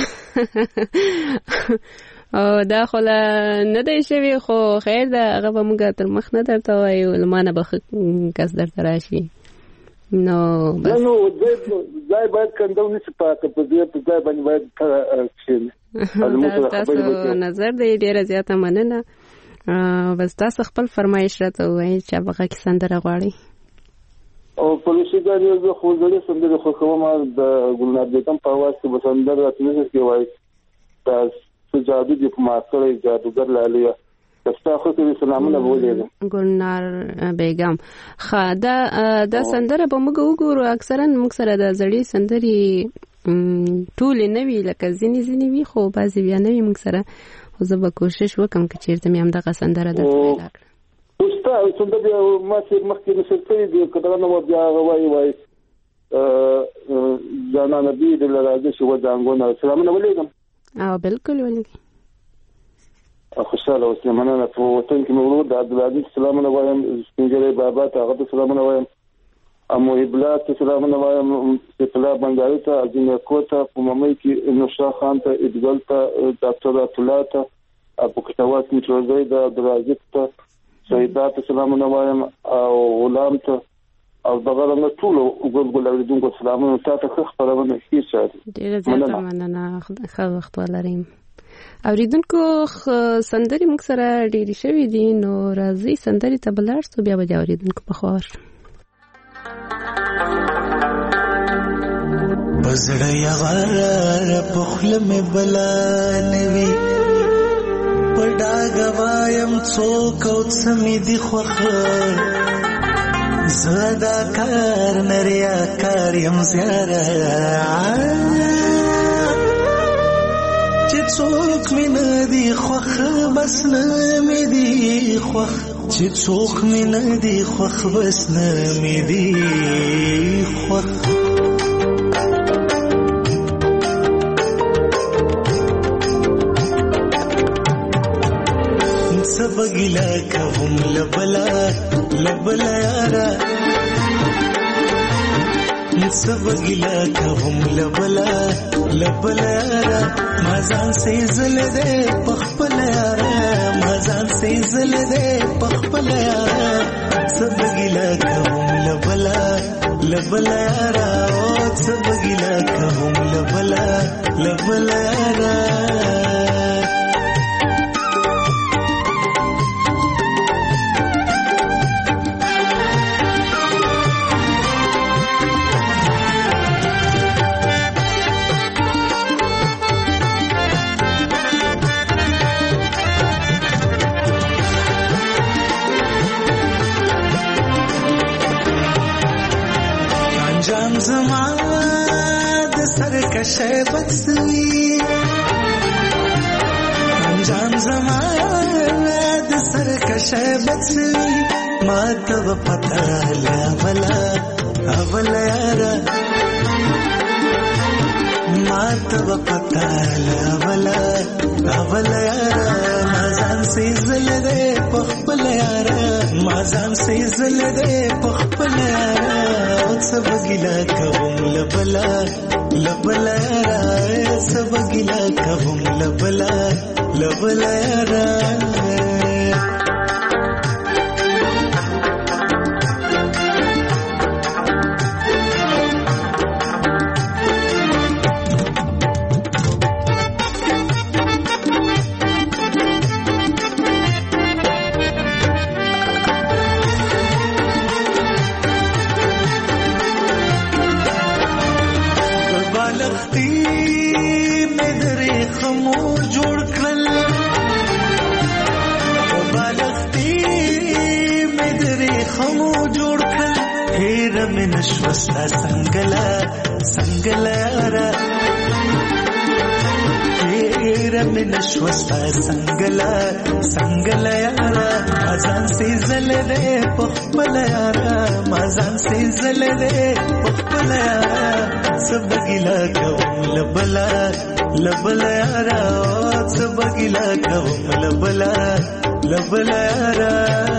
او دا خو نه دی شوی خو خیر ده هغه به موږ تر مخ نه درته وایو لمانه به کس درته راشي نو بس نو ځای باید کنده ونیسي پاکه په دې په ځای باندې باید کښېني. تاسو نظر دی ډېره زیاته مننه. بس تاسو خپل فرمایش راته ووایئ چې هغه کې سندره غواړئ. او پولیسي ګاډي زه خو زړې سندرې خوښوم. د ګلنار بیګم په اواز کې به سندره راته نشي وایي دا جادو دی په ماکړې جادوګر لالیا تاسو خو کې سلامونه بولې ګلنار بیگم. خا دا دا سندره به موږ وګورو. اکثرا موږ سره د زړې سندرې ټول نه وی لکه ځینې ځینې وی خو بعضی بیا نه وی موږ سره. خو زه به کوشش وکم چې چیرته مې هم دغه سندره درته پیدا کړم. استاد سندره ما چې مخکې نشته دي کله نو بیا غوي وای جانا نبی د لراځي شو ځانګونه سلامونه ولیکم. او بالکل ولګي خوشاله اوسه. مننه. په وطن کې مولود عبدالعزیز سلامونه وایم، سپینګری بابا ته هغه سلامونه وایم، امو ابلات سلامونه وایم، استقلال بنگاری ته، ازینه کوته، په ممې کې نوشا خان ته، ادګل ته، ډاکټر عطلا ته، په کټواس میټروزي د عبدالعزیز ته، سیدات سلامونه وایم او غلام ته او دغه نه ټول وګورګل اوریدونکو سلامونه تاسو ښه خبرونه کیږي. ډیره زیاته مننه، ښه وخت ولرئ. اوریدونکو سندري موږ سره ډیری شوې دي نو راځي سندري ته بلار سو بیا به اوریدونکو په خبر. بزړه یغار په خپل مې بلا نوي پډا غوایم څوک او سمې دي خوخه زدا کار نریا کار یم زیاره چې څوک مې نه دی خوښ بس نه مې دی خوښ چې څوک مې نه دی خوښ بس نه مې دی خوښ سبګیلا کوم لبلا لبلا یارا سبګیلا کوم لبلا لبلا یارا مازان سي زل دې پخپل یارا مازان سي زل دې پخپل یارا سبګیلا کوم لبلا لبلا یارا سبګیلا کوم لبلا لبلا یارا زما د سر کشه بڅوي انجام زما د سر کشه بڅوي ما ته پتا لا ولا اولا یارا ما ته پتا لا ولا اولا یارا ما ځان سي زل دې پخپل یارا ما ځان سي زل دې پخپل یارا سبګیلا کوم لبلا لبلا یارا سبګیلا کوم لبلا لبلا یارا نشوستا سنگلا سنگلا یارا تیرا میں نشوستا سنگلا سنگلا یارا مازان سی زل دے پخپل یارا مازان سی زل دے پخپل یارا سبگیلا کوم لبلا لبلا یارا سبگیلا کوم لبلا لبلا یارا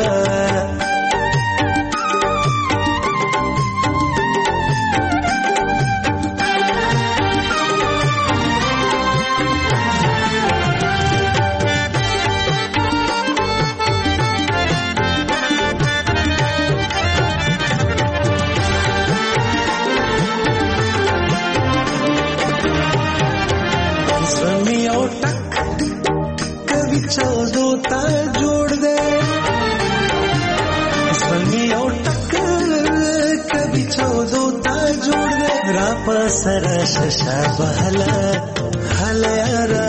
سرا ششا بهلا هلا یارا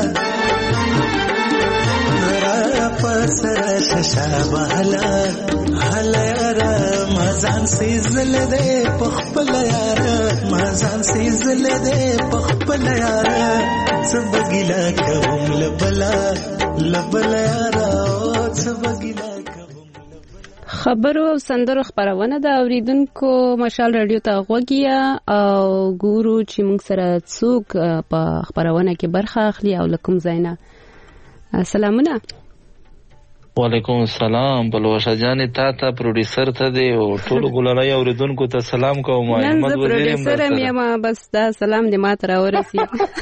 را پسرا ششا بهلا هلا یارا مازان سي زل دې پخپل یارا مازان سي زل دې پخپل یارا سبګیلا کوم لبلا لبلا یارا سبګیلا خبرو او سندرو خبرونه د اوریدونکو مشال رادیو ته غوږیا او ګورو چې موږ سره څوک په خبرونه کې برخه اخلي او لکم زینا سلامونه وعلیکم السلام بلوشه جان تا ته پروډوسر ته دی او ټول ګلړای اوریدونکو ته سلام کوم احمد وزیر پروډوسر مې ما بس دا سلام دې ما ته راورسي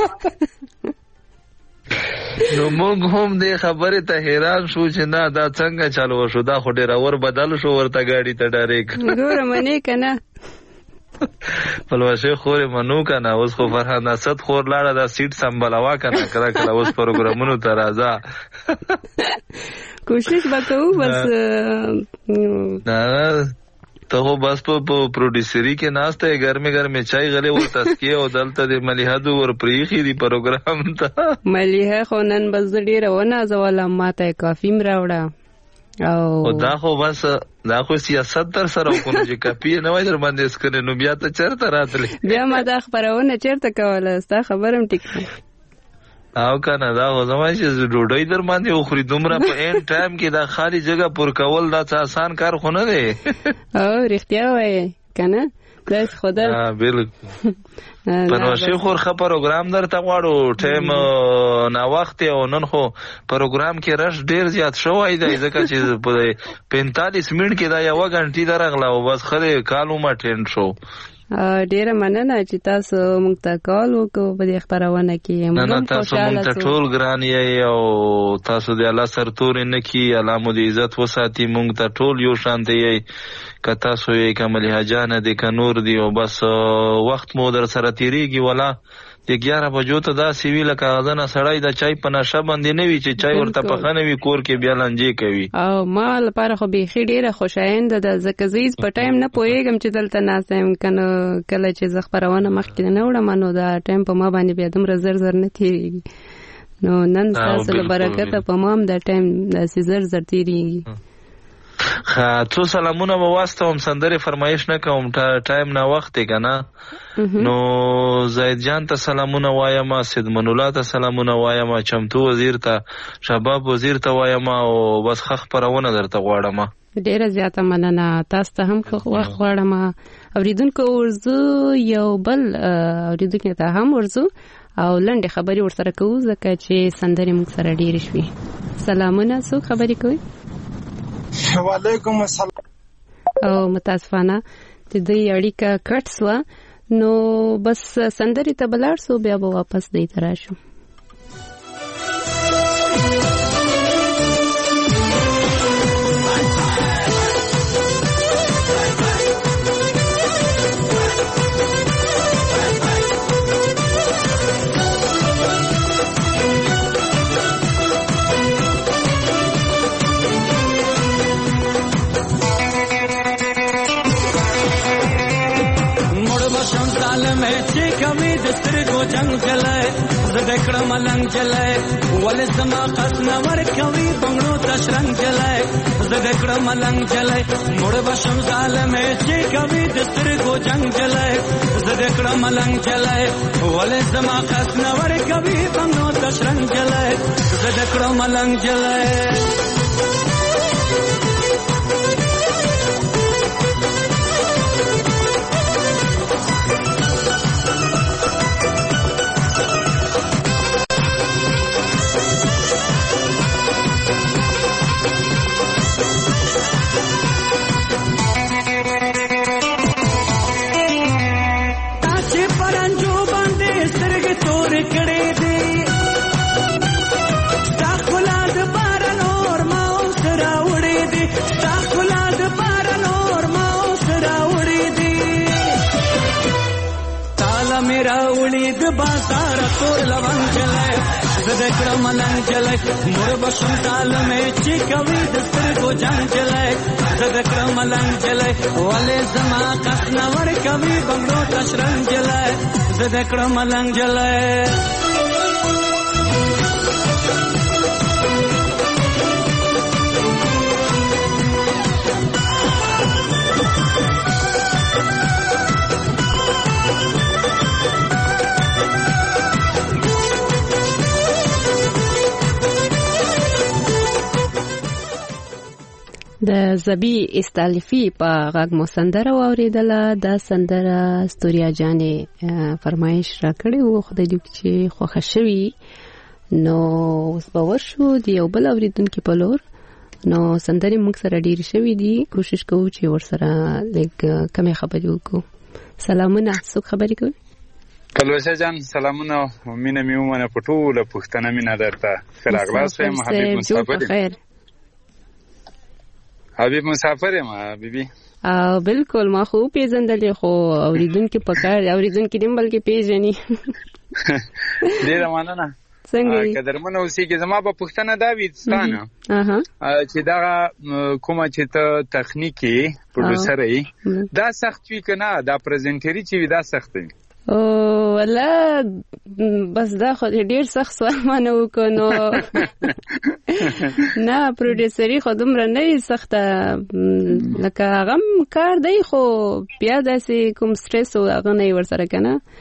نو موږ هم دې خبره ته حیران شو چې نه دا څنګه چالو شو دا خو ډیر اور بدل شو ورته گاډي ته ډایرک ګوره منې کنه پلوشه خور منو کنه اوس خو فرحان اسد خور لاړه دا سیټ سمبلوا کنه کړه کړه اوس پروګرامونو ته راځه کوشش وکړو بس نه ته خو بس په پروډوسري کې ناشته ګرمه ګرمه چای غلې او تسکیه او دلته د ملیحدو ور پریخي دی پروګرام ته ملیحه خو نن بس ډیره ونه زواله ماته کافیم راوړه او دا خو بس دا خو سیاست تر سره کوم چې کپی نه وای در باندې اسکنه نو بیا ته چرته راتلې بیا ما دا خبرونه چرته کوله ستا خبرم ټیک او کنه دا خو زما چې ډوډۍ در باندې وخوري دومره په این ټایم کې دا خالی جګه پر کول دا څه آسان کار خو نه دی. او رښتیا وایې کنه دا خدا بالکل. پرواشي خور خه پروګرام درته غواړو ټایم نا وخت او نن خو پروګرام کې رش ډیر زیات شوی دی ځکه چې په پینتالیس منټ کې دا یو غنټه درغله او بس خره کالو ما ټرند شو. ډیره مننه چې تاسو موږ ته کال وکړو په دې خبرونه کې. نه تاسو موږ ته ټول ګران یې او تاسو د الله سرتور نه کی الله مو دې عزت وساتي. موږ ته ټول یو شان دی که تاسو یې کمل حجانه دي که نور دی او بس وخت مو در سره تیریږي. ولا د ګیاره بجو ته دا سیویله کاغذنه سړی د چای په نشه باندې نه وي چې چای ورته پخنه وي کور کې بیا لنجې کوي. او ما لپاره خو بیخي ډیره خوشاینده ده ځکه زه په ټایم نه پوهېږم چې دلته ناسته یم کنه کله چې زه خپرونه مخکې نه وړم نو دا ټایم په ما باندې بیا دومره زر زر نه تېرېږي. نو نن ستاسو له برکته په ما هم دا ټایم داسې زر زر تېرېږي. څو سلامونه به واستوم سندرې فرمایش نه کوم ټایم نه وخت دی که نه. نو زید جان ته سلامونه وایم سیدمن الله ته سلامونه وایم چمتو وزیر ته شباب وزیر ته وایم او بس ښه خپرونه درته غواړم. ډیره زیاته مننه. تاسو ته هم ښه وخت غواړم. اوریدونکو ورځو یو بل اوریدونکو ته هم ورځو او لنډې خبرې ورسره کوو ځکه چې سندرې موږ سره ډېرې شوي. سلامونه څوک خبرې کوي؟ وعلیکم السلام. او متاسفانه چې دوی اړیکه کټ سوه نو بس سندرې ته بلاړ سو بیا به واپس دی ته راشو. جنگ چلے زدکړه ملنګ چلے ول سما قص نور کوي بنگړو تشرنګ چلے زدکړه ملنګ چلے مړ بشم ظالم چې کوي دسترګو جنگ چلے زدکړه ملنګ چلے ول سما قص نور کوي بنگړو تشرنګ چلے زدکړه ملنګ چلے. بازار تور لوان چلے زدکړه ملنګ چلے مور بشم تال میں چیکوي دسترګو جنگ چلے زدکړه ملنګ چلے ولې زما قص نور کوي بنگړو تشرنګ چلے زدکړه ملنګ چلے. د زبی استالفی په غږ مو سندره واوریدله. دا سندره ستوریا جانې فرمایش راکړې وو خدای دې چې خوښه شوي. نو اوس به ورشو د یو بل اوریدونکي په لور. نو سندرې موږ سره ډېرې شوي دي کوشش کوو چې ورسره لږ کمې خبرې وکړو. سلامونه څوک خبرې کوي؟ کلوشه جان سلامونه مینه مې ومنه په ټوله پښتنه مینه درته ښه راغلاست یم. حبیب مسافر حبیب مسافر یم حبیبي. او بالکل ما خو پیژندلې خو اوریدونکو په کار اوریدونکو دیم بلکې پیژني. ډیره مننه. څنګه قدرمنه اوسېږي. زما په پښتنه دا ویستانه چې دا کومه چې ته تخنیکی پروډوسر یې دا سخت وی کنه دا پریزنټری چې وی دا سخت وی. او ولا بس دا خو ډیر سخت سوال مانه وکونو نه پروډوسري خو دومره نه سخته لکه غم کار دی خو بیا داسې کوم سټرس او هغه نه ورسره کنه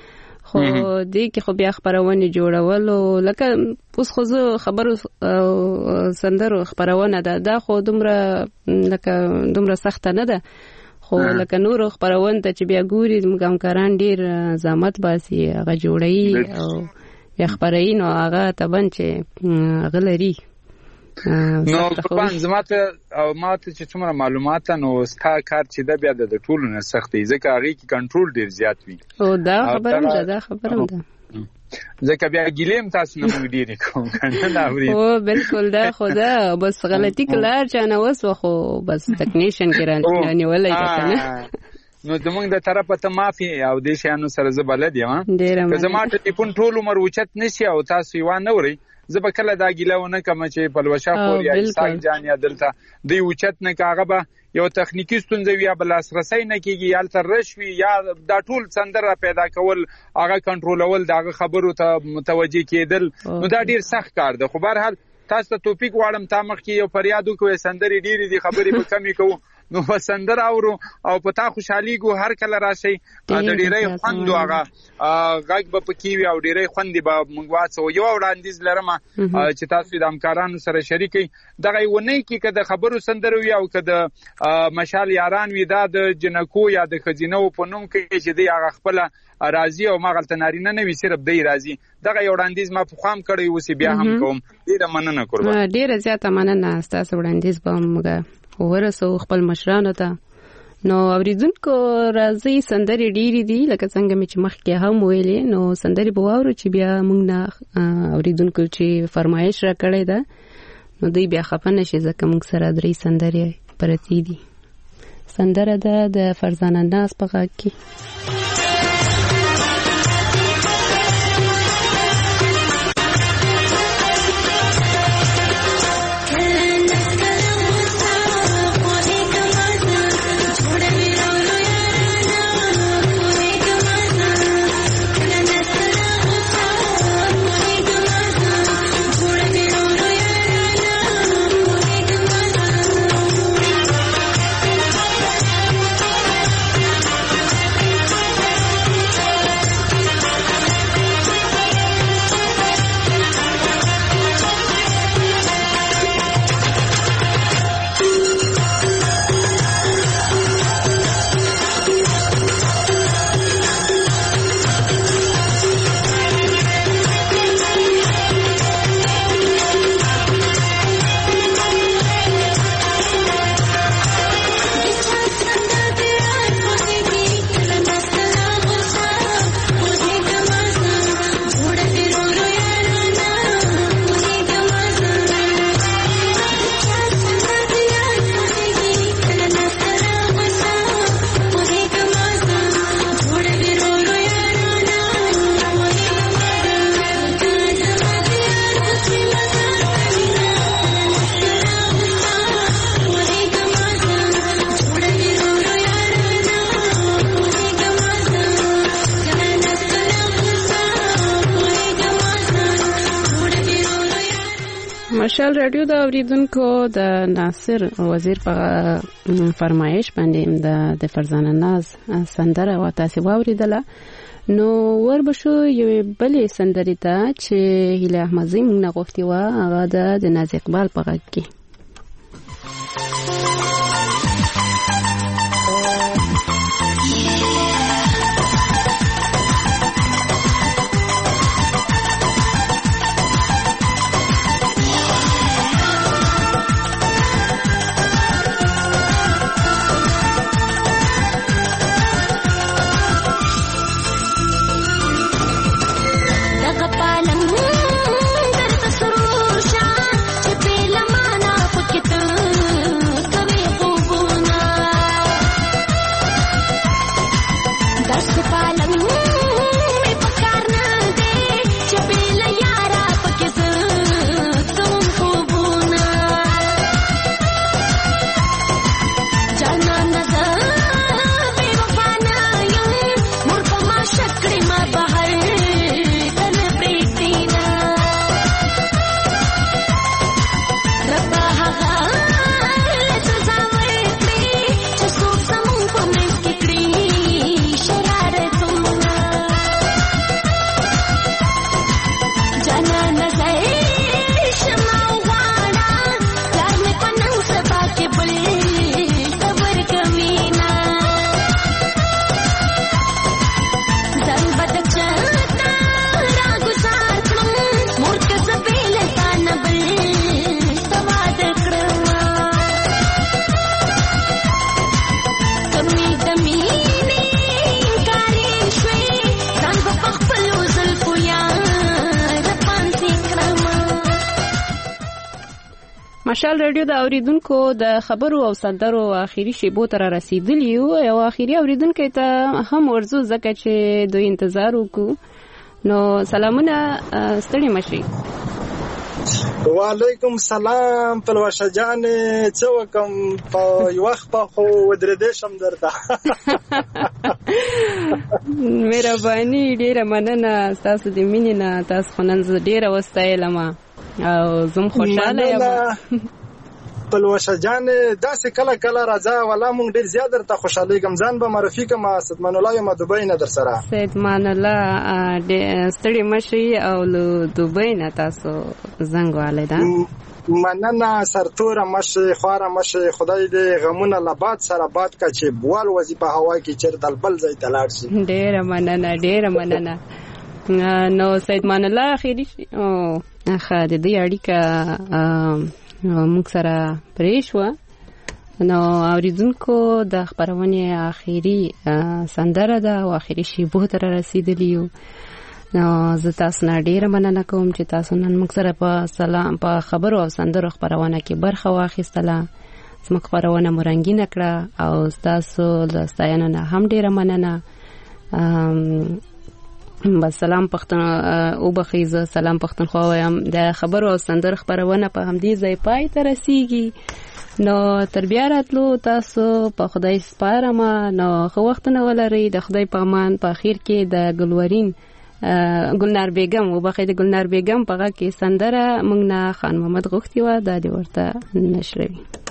خو دې کې خو بیا خبرونه جوړول لکه اوس خو زه خبرو سندرو خبرونه ده دا خو دومره لکه دومره سخت نه ده خو لکه نور خبرونه ته چې بیا ګوري موږ همکاران ډیر زحمت باسي هغه جوړي او بیا خبري نو هغه تبن چې غلري نو قربان زماته او ماته چې څومره معلومات نو ستا کار چې د بیا د ټولو نه سختي ځکه هغه کې کنټرول ډیر زیات وي او دا خبره ده دا خبره ده ځکه بیا ګیلم تاسو نه مونږ ډیر کوم کنه دا وري او بالکل دا خدا بس غلطی کلار چانه وسو خو بس ټکنیشن کې رانه ولای کنه نو زمونږ د طرفه ته معافي او د شانو سره زبلد یم که زماته ټلیفون ټول عمر وچت نشي او تاسو یې وانه وري زبا کله دا ګیلونه کوم چې پلوشا خور یا ساګ جان یا دلته دی وچت نه کاغه به یو تخنیکی ستونزه وی بل اسرسای نه کیږي یا تر رشوي یا دا ټول سندره پیدا کول هغه کنټرولول دا خبرو ته متوجي کېدل نو دا ډیر سخت کار ده خو بهر حال تاسو ته توپیک واړم تا مخ کې یو فریادو کوي سندري ډیری دي خبرې په کمی کوو نو وسندر اورو او پتا خوشحالي ګو هر کله راشي د ډیرې خوند هغه غږ به پکې وي او ډیرې خوند به مونږ واسو یو وړاندیز لرم چې تاسو د همکارانو سره شریکي دغه ونی کې کده خبرو سندر وي او کده مشال یاران وي دا د جنکو یا د خزینو په نوم کې چې دی هغه خپل راضي او مغلط نارینه نه وي صرف دی راضي دغه وړاندیز ما په خام کړی اوس بیا هم کوم ډیره مننه کوم ډیره زیاته مننه تاسو وړاندیز به موږ ورسو خپل مشرانو ته نو اوریدونکو راځي سندري ډيري دي لکه څنګه مې چې مخکې هم ویلې نو سندري به واورو چې بیا موږ نه اوریدونکو چې فرمایش را کړی ده نو دوی بیا خپنه شي ځکه موږ سره درې سندري پرتی دي سندره ده د فرزانه ناز په غږ کې مشال رادیو دا اوریدونکو د ناصر وزیر په فرمایش باندې د فرزانه ناز سندره او تاسو واوریدله نو ور بشو یو بلې سندري ته چې هیله احمدزی موږ نه غوښتي و هغه د ناز اقبال په غږ کې دغه پالنګ در تسرور شاه چې په لمانه مشال رادیو د اوریدونکو د خبرو او سندرو اخیری شیبو تر رسیدلی او اخیری اوریدونکو ته هم ورزو زکه چې دوی انتظار وکړو. نو سلامونه ستړي مشي. وعلیکم سلام پلوشه جان، څه وکم په یو وخت په خو ودرېدې شم درته. مهرباني ډیره مننه تاسو د مینې نه، تاسو خو نن ډیره وستایلم او زم خوشاله یم. پلوشه جان داسې کله کله راځه ولا مونږ ډیر زیات درته خوشاله ګم. ځان به معرفي کوم، سیدمان الله یم دوبۍ نه در سره. سیدمان الله ستړي مشي او له دوبۍ نه تاسو زنګ والي دا. مننه سرتوره مشي خواره مشي، خدای دې غمونه لباد سره باد کا چې بوال وظیفه هوا کې چر دل بل ځای تلاړ شي. ډیره مننه ډیره مننه. نو سیدمان الله خیری او اخا د دې اړیکه موږ سره پریښو. نو اوریدونکو د خبرونه اخیری سندره ده او اخیری شیبو تر رسیدلی یو. نو زه تاسو نه ډیره مننه کوم چې تاسو نن موږ سره په سلام په خبرو او سندرو خبرونه کې برخه واخیستله. زموږ خبرونه مرنګینه کړه او تاسو د ستاینو نه هم ډیره مننه. بس سلام پښتون او بخیزه سلام پښتونخوا وایم. د خبرو او سندر خبرونه په همدې ځای پای ته رسیږي. نو تر بیا راتلو تاسو په خدای سپارم. نو خو وخت نه ولري. د خدای په امان. په اخر کې د ګلورین ګلنار بیگم او بخې د ګلنار بیگم په غږ کې سندره موږ نه خان محمد غوښتي و د دې ورته نشروي.